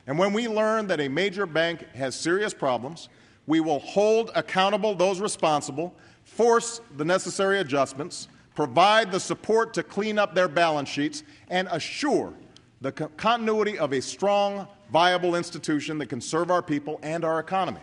And when we learn that a major bank has serious problems, we will hold accountable those responsible, force the necessary adjustments, provide the support to clean up their balance sheets, and assure the continuity of a strong, viable institution that can serve our people and our economy.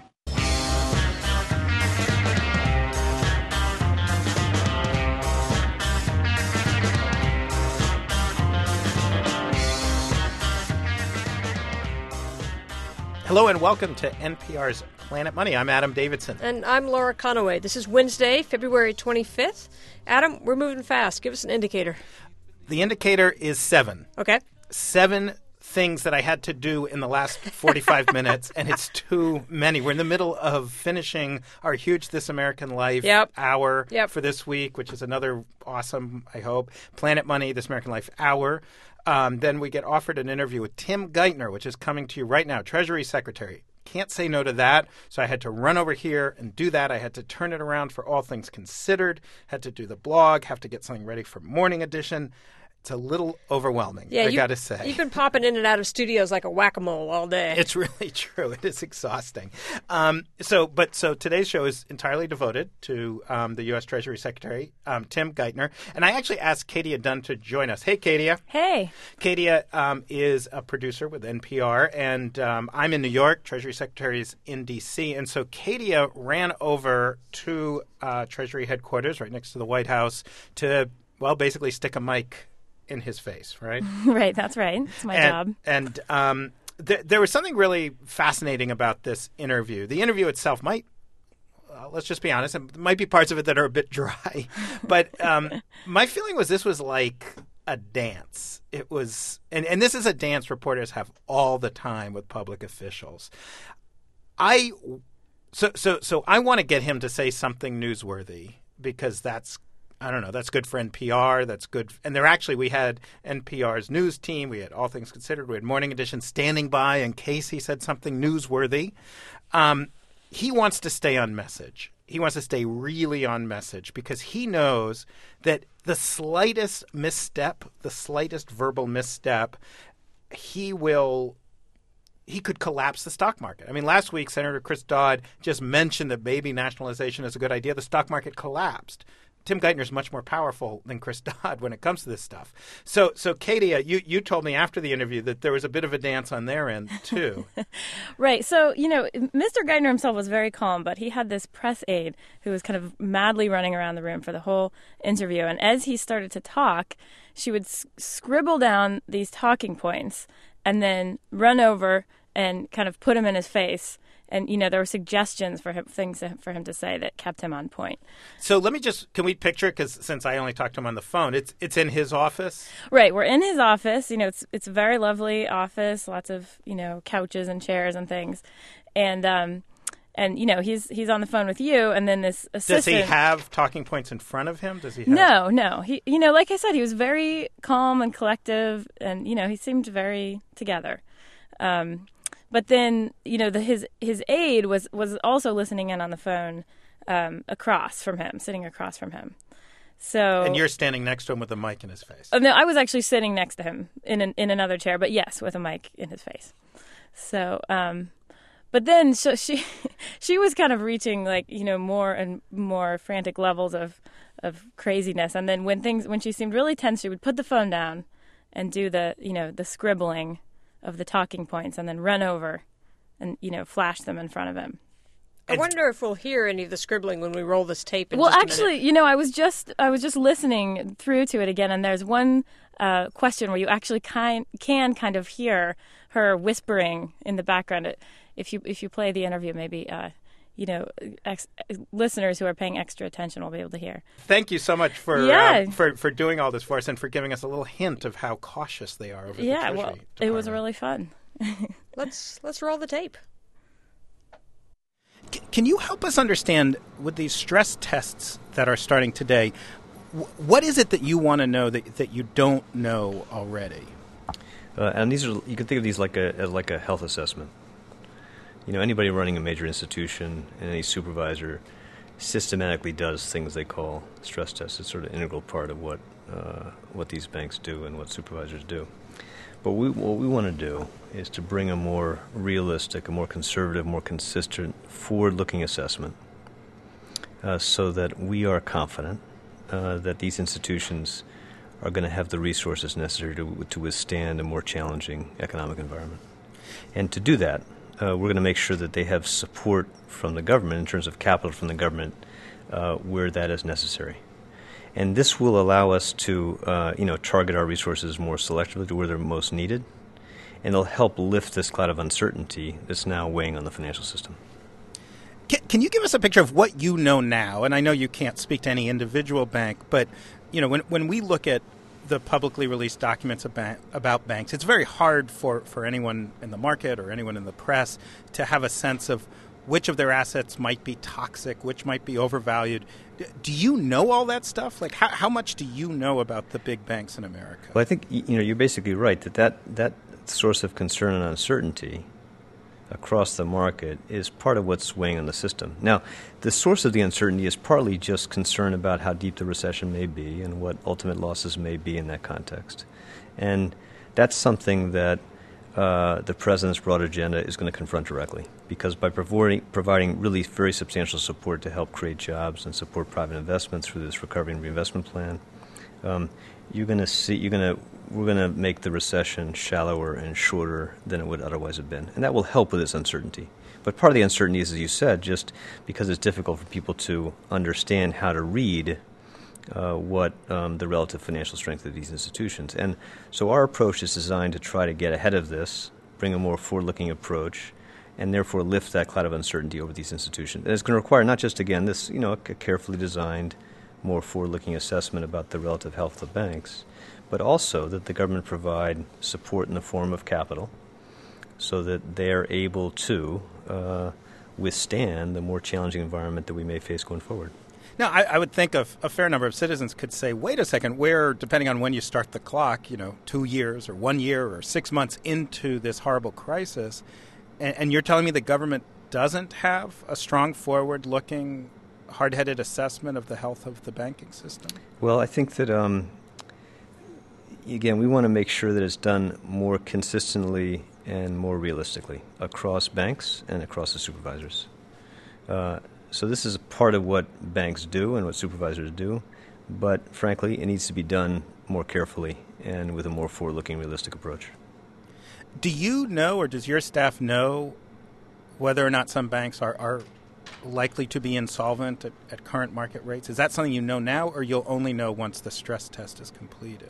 Hello and welcome to NPR's Planet Money. I'm Adam Davidson. And I'm Laura Conaway. This is Wednesday, February 25th. Adam, we're moving fast. Give us an indicator. The indicator is 7. Okay. 7 things that I had to do in the last 45 minutes, and it's too many. We're in the middle of finishing our huge This American Life hour for this week, which is another awesome, I hope, Planet Money, This American Life hour. Then we get offered an interview with Tim Geithner, which is coming to you right now, Treasury Secretary. Can't say no to that, so I had to run over here and do that. I had to turn it around for All Things Considered, had to do the blog, have to get something ready for Morning Edition. It's a little overwhelming, I got to say. You've been popping in and out of studios like a whack-a-mole all day. It's really true. It is exhausting. So today's show is entirely devoted to the U.S. Treasury Secretary, Tim Geithner. And I actually asked Katia Dunn to join us. Hey, Katia. Hey. Katia is a producer with NPR, and I'm in New York. Treasury Secretary is in D.C. And so Katia ran over to Treasury headquarters right next to the White House to, well, basically stick a mic in his face, right? Right, that's right. It's my job. And there was something really fascinating about this interview. The interview itself might, let's just be honest, it might be parts of it that are a bit dry. But my feeling was this was like a dance. It was, and this is a dance reporters have all the time with public officials. So I want to get him to say something newsworthy because that's, I don't know, that's good for NPR. That's good. And we had NPR's news team. We had All Things Considered. We had Morning Edition standing by in case he said something newsworthy. He wants to stay on message. He wants to stay really on message because he knows that the slightest misstep, the slightest verbal misstep, he could collapse the stock market. I mean, last week, Senator Chris Dodd just mentioned that maybe nationalization is a good idea. The stock market collapsed. Tim Geithner is much more powerful than Chris Dodd when it comes to this stuff. So Katia, you told me after the interview that there was a bit of a dance on their end, too. Right. So, Mr. Geithner himself was very calm, but he had this press aide who was kind of madly running around the room for the whole interview. And as he started to talk, she would scribble down these talking points and then run over and kind of put him in his face. And, there were suggestions for him, things for him to say that kept him on point. So can we picture it? Because since I only talked to him on the phone, it's in his office? Right. We're in his office. It's a very lovely office, lots of, couches and chairs and things. And he's on the phone with you. And then this assistant. Does he have talking points in front of him? Does he have? No. He, like I said, he was very calm and collective. And, he seemed very together. But then, his aide was also listening in on the phone sitting across from him. So, and you're standing next to him with a mic in his face. No, I was actually sitting next to him in another chair, but yes, with a mic in his face. So, but then she was kind of reaching more and more frantic levels of craziness. And then when she seemed really tense, she would put the phone down and do the scribbling of the talking points and then run over and, flash them in front of him. I wonder if we'll hear any of the scribbling when we roll this tape in just a minute. Well, actually, I was just listening through to it again, and there's one question where you actually can kind of hear her whispering in the background. If you play the interview, maybe listeners who are paying extra attention will be able to hear. Thank you so much for doing all this for us and for giving us a little hint of how cautious they are over the Treasury Department. It was really fun. Let's roll the tape. Can you help us understand with these stress tests that are starting today, what is it that you want to know that you don't know already? And these are, you can think of these as like a health assessment. Anybody running a major institution and any supervisor systematically does things they call stress tests. It's sort of an integral part of what these banks do and what supervisors do. But what we want to do is to bring a more realistic, a more conservative, more consistent, forward-looking assessment so that we are confident that these institutions are going to have the resources necessary to withstand a more challenging economic environment. And to do that, we're going to make sure that they have support from the government in terms of capital from the government where that is necessary. And this will allow us to target our resources more selectively to where they're most needed, and it'll help lift this cloud of uncertainty that's now weighing on the financial system. Can you give us a picture of what you know now? And I know you can't speak to any individual bank, but when we look at the publicly released documents about banks, it's very hard for anyone in the market or anyone in the press to have a sense of which of their assets might be toxic, which might be overvalued. Do you know all that stuff? Like, how much do you know about the big banks in America? Well, I think you're basically right that source of concern and uncertainty across the market is part of what's weighing on the system. Now, the source of the uncertainty is partly just concern about how deep the recession may be and what ultimate losses may be in that context. And that's something that the President's broad agenda is going to confront directly, because by providing really very substantial support to help create jobs and support private investment through this recovery and reinvestment plan, we're going to make the recession shallower and shorter than it would otherwise have been. And that will help with this uncertainty. But part of the uncertainty is, as you said, just because it's difficult for people to understand how to read what the relative financial strength of these institutions. And so our approach is designed to try to get ahead of this, bring a more forward-looking approach, and therefore lift that cloud of uncertainty over these institutions. And it's going to require not just, again, this a carefully designed, more forward-looking assessment about the relative health of banks, but also that the government provide support in the form of capital so that they're able to withstand the more challenging environment that we may face going forward. Now, I would think a fair number of citizens could say, wait a second, we're, depending on when you start the clock, 2 years or 1 year or 6 months into this horrible crisis, and you're telling me the government doesn't have a strong, forward-looking, hard-headed assessment of the health of the banking system? Well, I think that, again, we want to make sure that it's done more consistently and more realistically across banks and across the supervisors. So this is part of what banks do and what supervisors do, but frankly, it needs to be done more carefully and with a more forward-looking, realistic approach. Do you know, or does your staff know, whether or not some banks are likely to be insolvent at current market rates? Is that something you know now, or you'll only know once the stress test is completed?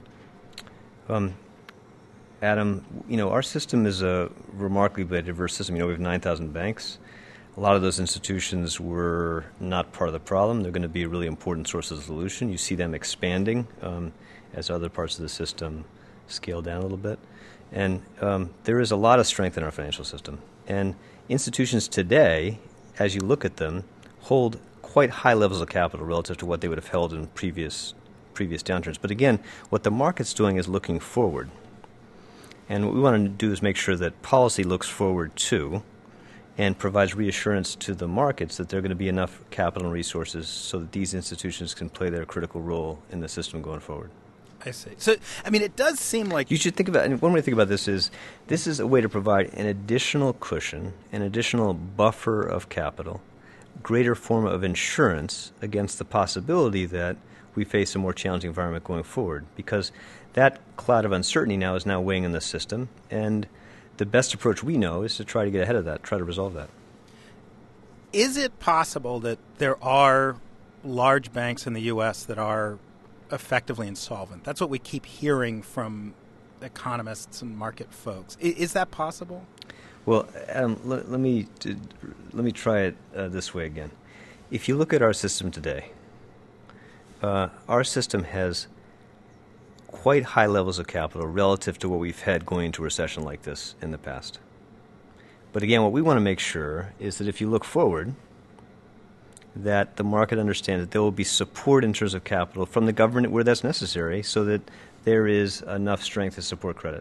Adam, our system is a remarkably diverse system. We have 9,000 banks. A lot of those institutions were not part of the problem. They're going to be a really important source of the solution. You see them expanding as other parts of the system scale down a little bit. And there is a lot of strength in our financial system. And institutions today, as you look at them, hold quite high levels of capital relative to what they would have held in previous downturns. But again, what the market's doing is looking forward. And what we want to do is make sure that policy looks forward too, and provides reassurance to the markets that there are going to be enough capital and resources so that these institutions can play their critical role in the system going forward. I see. So, it does seem like... You should think about, and one way to think about this is a way to provide an additional cushion, an additional buffer of capital, greater form of insurance against the possibility that we face a more challenging environment going forward, because that cloud of uncertainty now is weighing in the system, and the best approach we know is to try to get ahead of that, try to resolve that. Is it possible that there are large banks in the U.S. that are effectively insolvent? That's what we keep hearing from economists and market folks. Is that possible? Well, let me try it this way again. If you look at our system today, our system has quite high levels of capital relative to what we've had going into a recession like this in the past. But again, what we want to make sure is that if you look forward, that the market understands that there will be support in terms of capital from the government where that's necessary so that there is enough strength to support credit.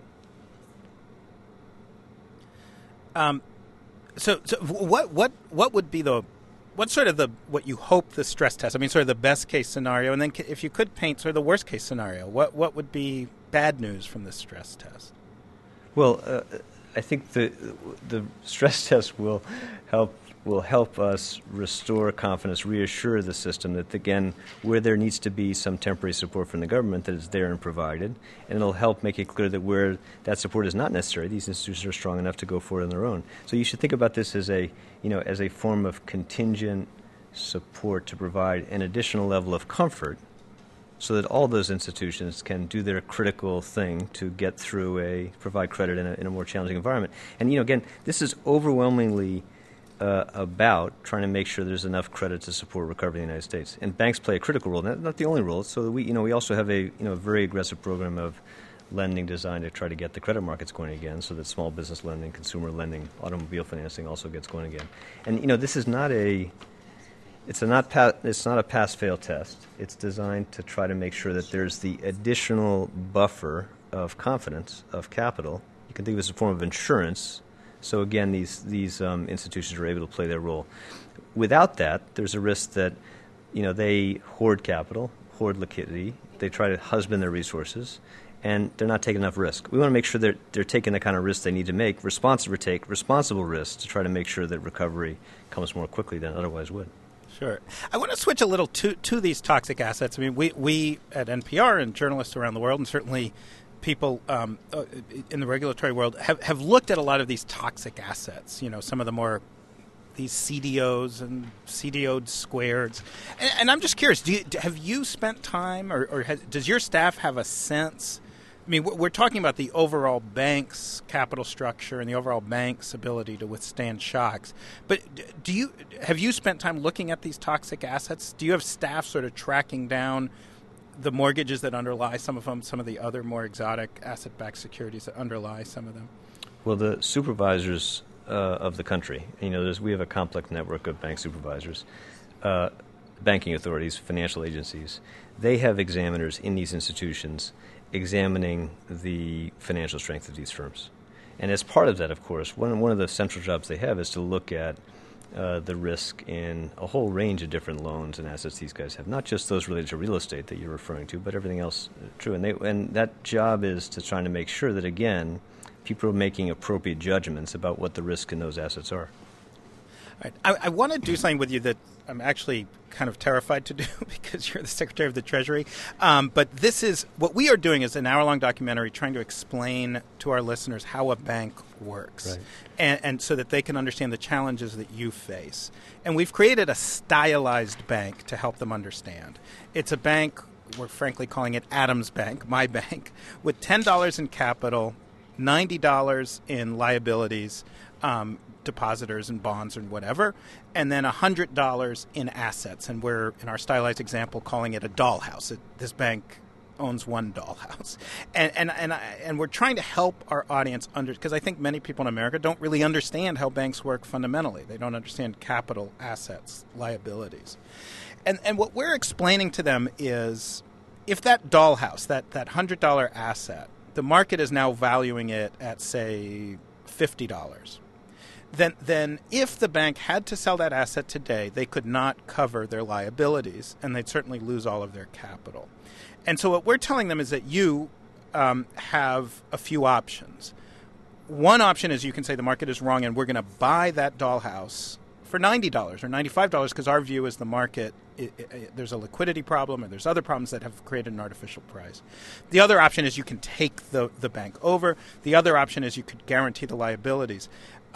So what would be what's sort of what you hope the stress test? Sort of the best case scenario, and then if you could paint sort of the worst case scenario, what would be bad news from the stress test? Well, I think the stress test will help us restore confidence, reassure the system that, again, where there needs to be some temporary support from the government, that it's there and provided, and it'll help make it clear that where that support is not necessary, these institutions are strong enough to go forward on their own. So you should think about this as a form of contingent support to provide an additional level of comfort, so that all those institutions can do their critical thing to get through provide credit in a more challenging environment. And again, this is overwhelmingly about trying to make sure there's enough credit to support recovery in the United States. And banks play a critical role, not the only role. So we also have a very aggressive program of lending designed to try to get the credit markets going again, so that small business lending, consumer lending, automobile financing also gets going again. And this is not it's not a pass-fail test. It's designed to try to make sure that there's the additional buffer of confidence, of capital. You can think of it as a form of insurance. So again, these institutions are able to play their role. Without that, there's a risk that they hoard capital, hoard liquidity. They try to husband their resources, and they're not taking enough risk. We want to make sure that they're taking the kind of risks they need to make, responsible risks to try to make sure that recovery comes more quickly than it otherwise would. Sure. I want to switch a little to these toxic assets. I mean, we at NPR and journalists around the world, and certainly people in the regulatory world, have looked at a lot of these toxic assets. Some of the more these CDOs and CDO'd squareds. And I'm just curious, have you spent time, or does your staff have a sense? I mean, we're talking about the overall bank's capital structure and the overall bank's ability to withstand shocks. But have you spent time looking at these toxic assets? Do you have staff sort of tracking down the mortgages that underlie some of them, some of the other more exotic asset-backed securities that underlie some of them? Well, the supervisors of the country, we have a complex network of bank supervisors, banking authorities, financial agencies. They have examiners in these institutions examining the financial strength of these firms. And as part of that, of course, one of the central jobs they have is to look at the risk in a whole range of different loans and assets these guys have, not just those related to real estate that you're referring to, but everything else true. And that job is to try to make sure that, again, people are making appropriate judgments about what the risk in those assets are. All right. I want to do something with you that I'm actually kind of terrified to do because you're the Secretary of the Treasury. But what we are doing is an hour-long documentary trying to explain to our listeners how a bank works, right, and so that they can understand the challenges that you face. And we've created a stylized bank to help them understand. It's a bank, we're frankly calling it Adam's Bank, my bank, with $10 in capital, $90 in liabilities, depositors and bonds and whatever, and then $100 in assets. And we're, in our stylized example, calling it a dollhouse. This bank owns one dollhouse. And we're trying to help our audience because I think many people in America don't really understand how banks work fundamentally. They don't understand capital, assets, liabilities. And what we're explaining to them is if that dollhouse, that $100 asset, the market is now valuing it at, say, $50. Then if the bank had to sell that asset today, they could not cover their liabilities, and they'd certainly lose all of their capital. And so what we're telling them is that you have a few options. One option is you can say the market is wrong, and we're going to buy that dollhouse for $90 or $95 because our view is the market, there's a liquidity problem or there's other problems that have created an artificial price. The other option is you can take the bank over. The other option is you could guarantee the liabilities.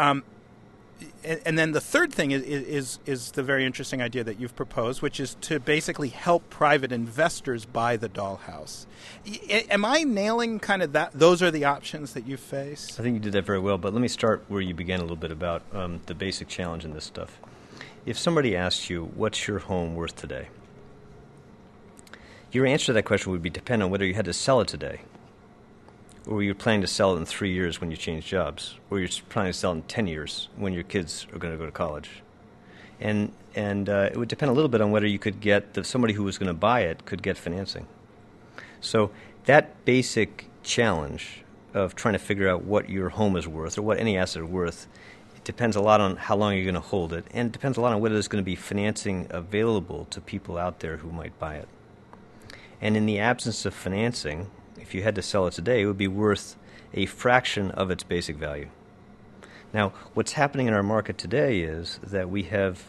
And then the third thing is the very interesting idea that you've proposed, which is to basically help private investors buy the dollhouse. Am I nailing kind of that? Those are the options that you face? I think you did that very well, but let me start where you began a little bit about the basic challenge in this stuff. If somebody asked you, what's your home worth today? Your answer to that question would be depend on whether you had to sell it today, or you're planning to sell it in 3 years when you change jobs, or you're planning to sell it in 10 years when your kids are going to go to college. And it would depend a little bit on whether you could get somebody who was going to buy it could get financing. So that basic challenge of trying to figure out what your home is worth or what any asset is worth, it depends a lot on how long you're going to hold it, and it depends a lot on whether there's going to be financing available to people out there who might buy it. And in the absence of financing, if you had to sell it today, it would be worth a fraction of its basic value. Now, what's happening in our market today is that we have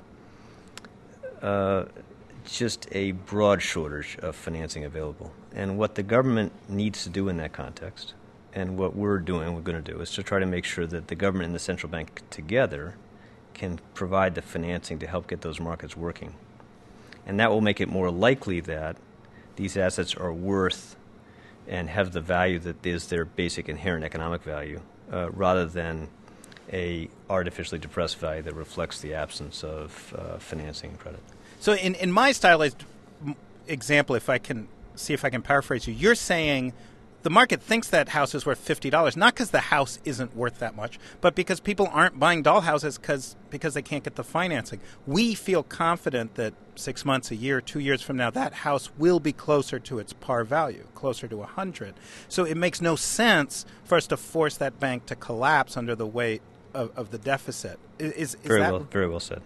just a broad shortage of financing available. And what the government needs to do in that context, and what we're going to do, is to try to make sure that the government and the central bank together can provide the financing to help get those markets working. And that will make it more likely that these assets are worth and have the value that is their basic inherent economic value, rather than a artificially depressed value that reflects the absence of financing and credit. So in my stylized example, if I can see if I can paraphrase you, you're saying the market thinks that house is worth $50, not because the house isn't worth that much, but because people aren't buying dollhouses because they can't get the financing. We feel confident that 6 months, a year, 2 years from now, that house will be closer to its par value, closer to 100. So it makes no sense for us to force that bank to collapse under the weight of the deficit. Is very that well, very well said.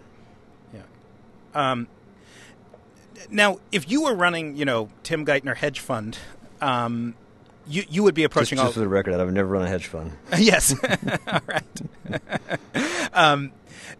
Yeah. Now, if you were running, Tim Geithner hedge fund, you would be approaching just for the record, I've never run a hedge fund. Yes. All right.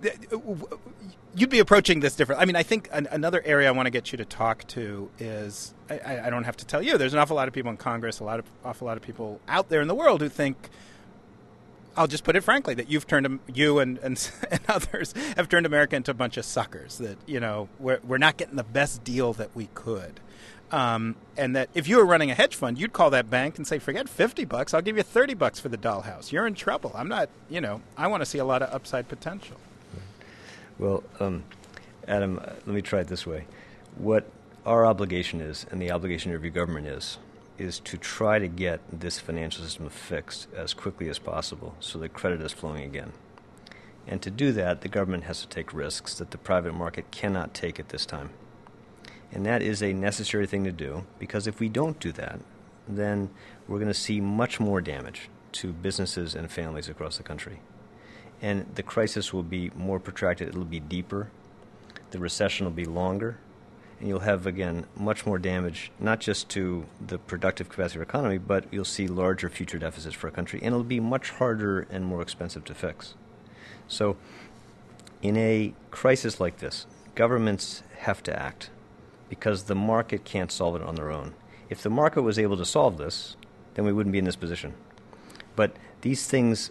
You'd be approaching this different. I mean, I think another area I want to get you to talk to is, I don't have to tell you, there's an awful lot of people in Congress, awful lot of people out there in the world who think, I'll just put it frankly, that you and others have turned America into a bunch of suckers, that, we're not getting the best deal that we could. And that if you were running a hedge fund, you'd call that bank and say, forget $50, I'll give you $30 for the dollhouse. You're in trouble. I'm not, I want to see a lot of upside potential. Well, Adam, let me try it this way. What our obligation is, and the obligation of your government is to try to get this financial system fixed as quickly as possible so that credit is flowing again. And to do that, the government has to take risks that the private market cannot take at this time. And that is a necessary thing to do, because if we don't do that, then we're going to see much more damage to businesses and families across the country. And the crisis will be more protracted, it'll be deeper, the recession will be longer, and you'll have, again, much more damage, not just to the productive capacity of our economy, but you'll see larger future deficits for our country, and it'll be much harder and more expensive to fix. So in a crisis like this, governments have to act, because the market can't solve it on their own. If the market was able to solve this, then we wouldn't be in this position. But these things,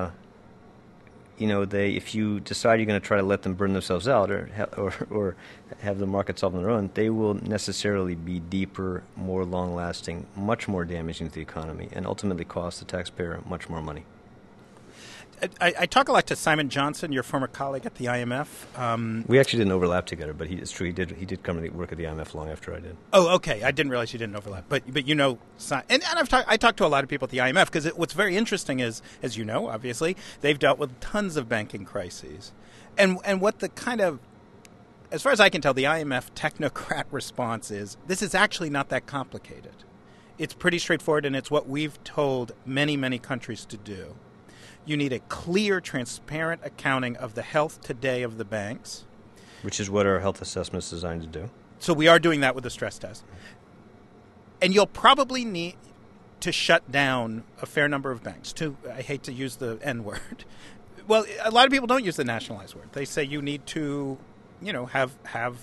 if you decide you're going to try to let them burn themselves out or have the market solve on their own, they will necessarily be deeper, more long-lasting, much more damaging to the economy, and ultimately cost the taxpayer much more money. I talk a lot to Simon Johnson, your former colleague at the IMF. We actually didn't overlap together, but it's true. He did come to work at the IMF long after I did. Oh, okay. I didn't realize you didn't overlap. But and I talked to a lot of people at the IMF, because what's very interesting is, as you know, obviously, they've dealt with tons of banking crises. And what the kind of, as far as I can tell, the IMF technocrat response is, this is actually not that complicated. It's pretty straightforward, and it's what we've told many, many countries to do. You need a clear, transparent accounting of the health today of the banks. Which is what our health assessment is designed to do. So we are doing that with the stress test. And you'll probably need to shut down a fair number of banks. I hate to use the N word. Well, a lot of people don't use the nationalized word. They say you need to, have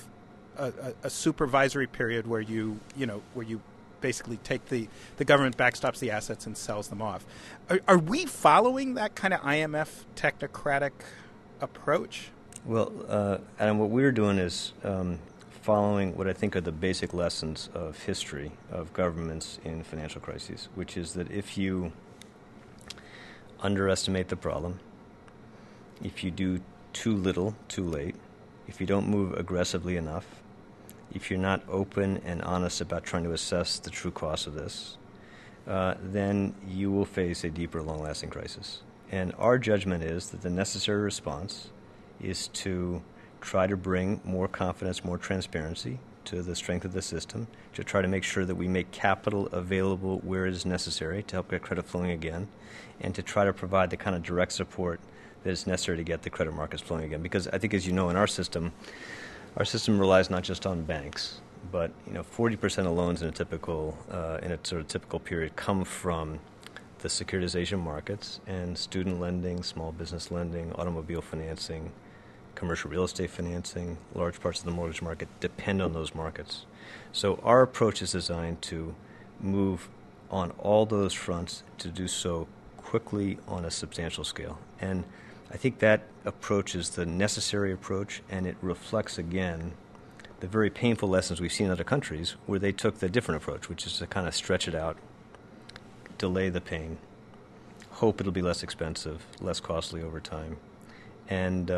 a supervisory period where you basically take the government backstops the assets and sells them off. Are we following that kind of IMF technocratic approach? Well, Adam, what we're doing is following what I think are the basic lessons of history of governments in financial crises, which is that if you underestimate the problem, if you do too little, too late, if you don't move aggressively enough, if you're not open and honest about trying to assess the true cost of this, then you will face a deeper, long-lasting crisis. And our judgment is that the necessary response is to try to bring more confidence, more transparency to the strength of the system, to try to make sure that we make capital available where it is necessary to help get credit flowing again, and to try to provide the kind of direct support that is necessary to get the credit markets flowing again. Because I think, as you know, in our system relies not just on banks, but 40% of loans in a typical period come from the securitization markets, and student lending, small business lending, automobile financing, commercial real estate financing, large parts of the mortgage market depend on those markets. So our approach is designed to move on all those fronts, to do so quickly on a substantial scale. And I think that approach is the necessary approach, and it reflects, again, the very painful lessons we've seen in other countries where they took the different approach, which is to kind of stretch it out, delay the pain, hope it'll be less expensive, less costly over time, and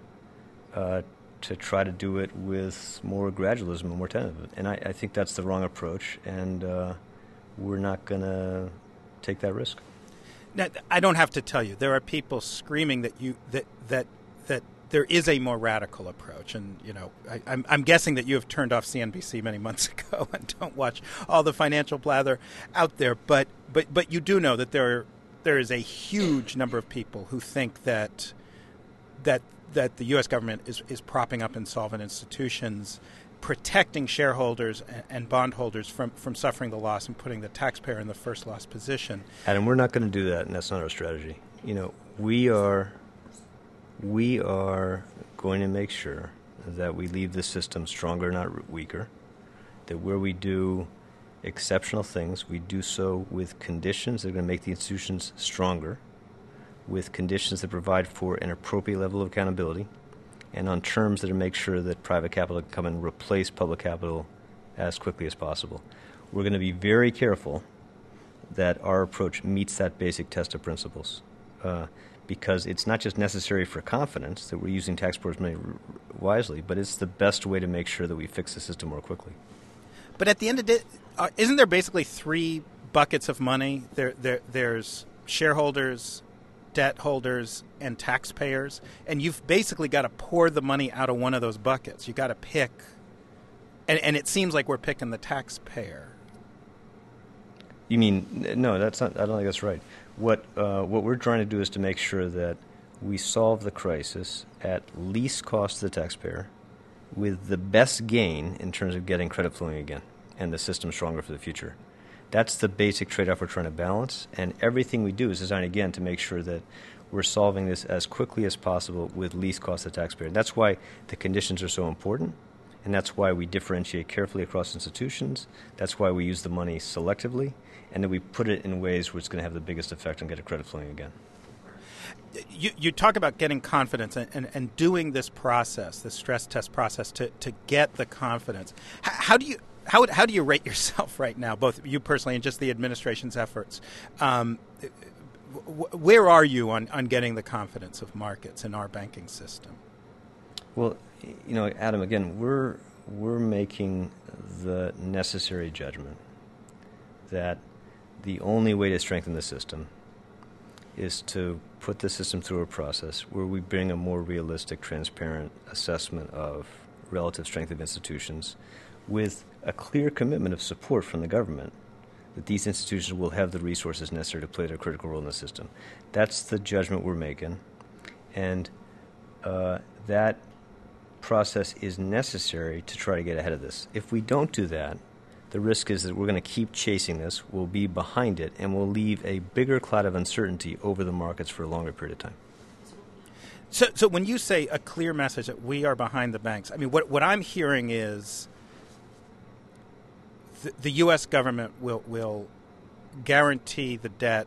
to try to do it with more gradualism and more tentative. And I think that's the wrong approach, and we're not going to take that risk. Now, I don't have to tell you, there are people screaming that there is a more radical approach, and I'm guessing that you have turned off CNBC many months ago and don't watch all the financial blather out there. But you do know that there is a huge number of people who think that the U.S. government is propping up insolvent institutions, protecting shareholders and bondholders from suffering the loss and putting the taxpayer in the first loss position. Adam, we're not going to do that, and that's not our strategy. We are going to make sure that we leave the system stronger, not weaker, that where we do exceptional things, we do so with conditions that are going to make the institutions stronger, with conditions that provide for an appropriate level of accountability, and on terms that make sure that private capital can come and replace public capital as quickly as possible. We're going to be very careful that our approach meets that basic test of principles, because it's not just necessary for confidence that we're using taxpayers' money wisely, but it's the best way to make sure that we fix the system more quickly. But at the end of the day, isn't there basically three buckets of money? There's shareholders, debt holders, and taxpayers, and you've basically got to pour the money out of one of those buckets. You've got to pick, and it seems like we're picking the taxpayer. You mean, no, that's not, I don't think that's right. What we're trying to do is to make sure that we solve the crisis at least cost to the taxpayer with the best gain in terms of getting credit flowing again and the system stronger for the future. That's the basic trade-off we're trying to balance, and everything we do is designed, again, to make sure that we're solving this as quickly as possible with least cost to the taxpayer. And that's why the conditions are so important, and that's why we differentiate carefully across institutions. That's why we use the money selectively, and then we put it in ways where it's going to have the biggest effect on getting credit flowing again. You talk about getting confidence and doing this process, this stress test process, to get the confidence. How do you rate yourself right now, both you personally and just the administration's efforts? Where are you on getting the confidence of markets in our banking system? Well, Adam, again, we're making the necessary judgment that the only way to strengthen the system is to put the system through a process where we bring a more realistic, transparent assessment of relative strength of institutions with a clear commitment of support from the government that these institutions will have the resources necessary to play their critical role in the system. That's the judgment we're making, and that process is necessary to try to get ahead of this. If we don't do that, the risk is that we're going to keep chasing this, we'll be behind it, and we'll leave a bigger cloud of uncertainty over the markets for a longer period of time. So when you say a clear message that we are behind the banks, I mean, what I'm hearing is the U.S. government will guarantee the debt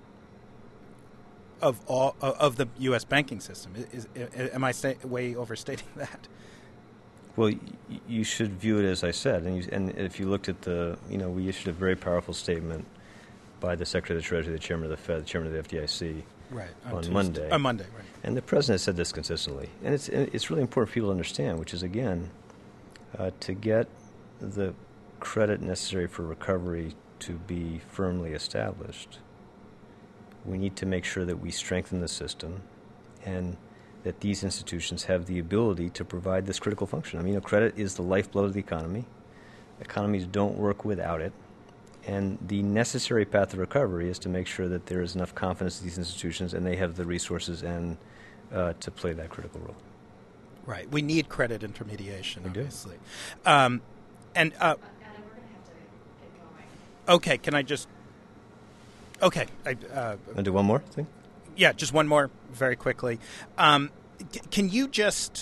of all of the U.S. banking system. Am I way overstating that? Well, you should view it as I said, and if you looked at we issued a very powerful statement by the Secretary of the Treasury, the Chairman of the Fed, the Chairman of the FDIC, right, on Monday. On Monday, right. And the President has said this consistently, and it's really important for people to understand, which is, again, to get the credit necessary for recovery to be firmly established, we need to make sure that we strengthen the system and that these institutions have the ability to provide this critical function. I mean, credit is the lifeblood of the economy. Economies don't work without it. And the necessary path of recovery is to make sure that there is enough confidence in these institutions and they have the resources and to play that critical role. Right. We need credit intermediation, we obviously. Do. And Adam, we're going to have to get going. Okay, can I just... Okay. I'll do one more thing? Yeah, just one more very quickly. Can you just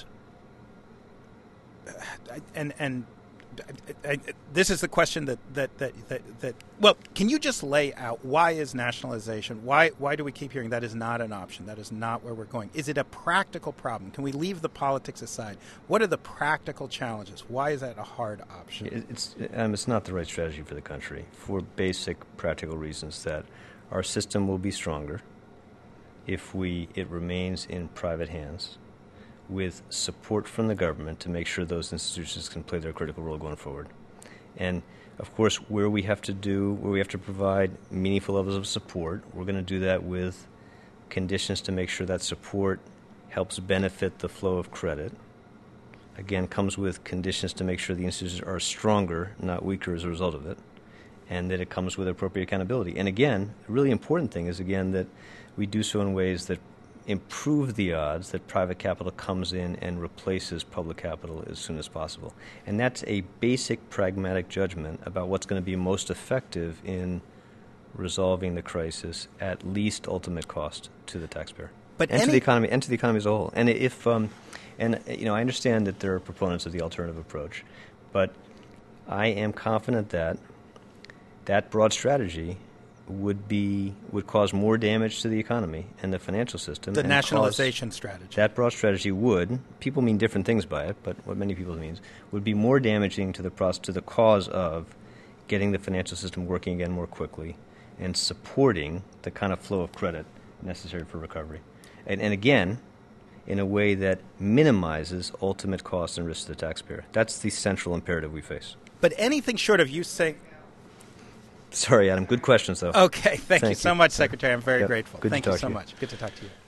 this is the question that well, can you just lay out why is nationalization? Why do we keep hearing that is not an option? That is not where we're going. Is it a practical problem? Can we leave the politics aside? What are the practical challenges? Why is that a hard option? It's not the right strategy for the country for basic practical reasons that our system will be stronger if it remains in private hands, with support from the government to make sure those institutions can play their critical role going forward. And, of course, where we have to provide meaningful levels of support, we're going to do that with conditions to make sure that support helps benefit the flow of credit. Again, comes with conditions to make sure the institutions are stronger, not weaker as a result of it, and that it comes with appropriate accountability. And again, a really important thing is, again, that we do so in ways that improve the odds that private capital comes in and replaces public capital as soon as possible. And that's a basic pragmatic judgment about what's going to be most effective in resolving the crisis at least ultimate cost to the taxpayer, to the economy as a whole. And if I understand that there are proponents of the alternative approach, but I am confident that that broad strategy would cause more damage to the economy and the financial system. The nationalization strategy. That broad strategy people mean different things by it, but what many people means, would be more damaging to the cause of getting the financial system working again more quickly and supporting the kind of flow of credit necessary for recovery. And again, in a way that minimizes ultimate costs and risks to the taxpayer. That's the central imperative we face. But anything short of you saying... Sorry, Adam. Good questions, though. Okay. Thank you so much, Secretary. I'm very grateful. Thank you so much. Good to talk to you.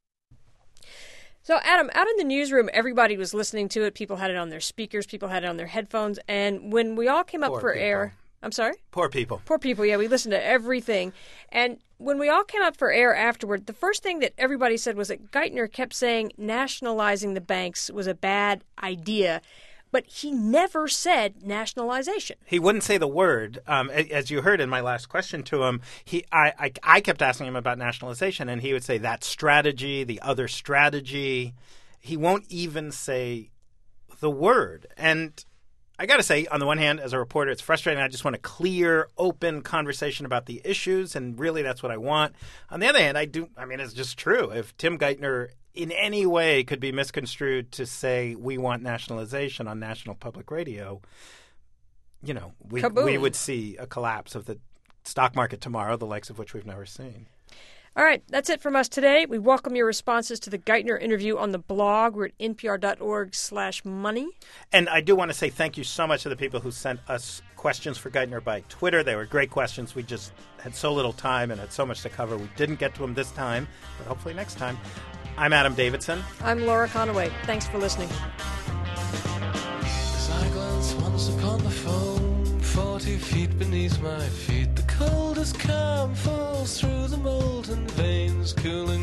So, Adam, out in the newsroom, everybody was listening to it. People had it on their speakers. People had it on their headphones. And when we all came up for air... I'm sorry? Poor people. Poor people, yeah. We listened to everything. And when we all came up for air afterward, the first thing that everybody said was that Geithner kept saying nationalizing the banks was a bad idea. But he never said nationalization. He wouldn't say the word. As you heard in my last question to him, I kept asking him about nationalization, and he would say that strategy, the other strategy. He won't even say the word. And I got to say, on the one hand, as a reporter, it's frustrating. I just want a clear, open conversation about the issues, and really that's what I want. On the other hand, it's just true. If Tim Geithner in any way could be misconstrued to say we want nationalization on national public radio, we would see a collapse of the stock market tomorrow, the likes of which we've never seen. All right, that's it from us today. We welcome your responses to the Geithner interview on the blog. We're at npr.org/money. And I do want to say thank you so much to the people who sent us questions for Geithner by Twitter. They were great questions. We just had so little time and had so much to cover. We didn't get to them this time, but hopefully next time. I'm Adam Davidson. I'm Laura Conaway. Thanks for listening. As I glance once upon the foam, 40 feet beneath my feet, the coldest calm falls through the molten veins, cooling